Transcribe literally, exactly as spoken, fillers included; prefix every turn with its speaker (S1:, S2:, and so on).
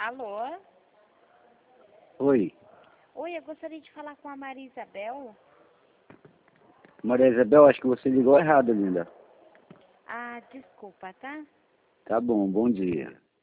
S1: Alô?
S2: Oi,
S1: Oi, eu gostaria de falar com a Maria Isabel.
S2: Maria Isabel, acho que você ligou errado, linda.
S1: Ah, desculpa, tá?
S2: Tá bom, bom dia.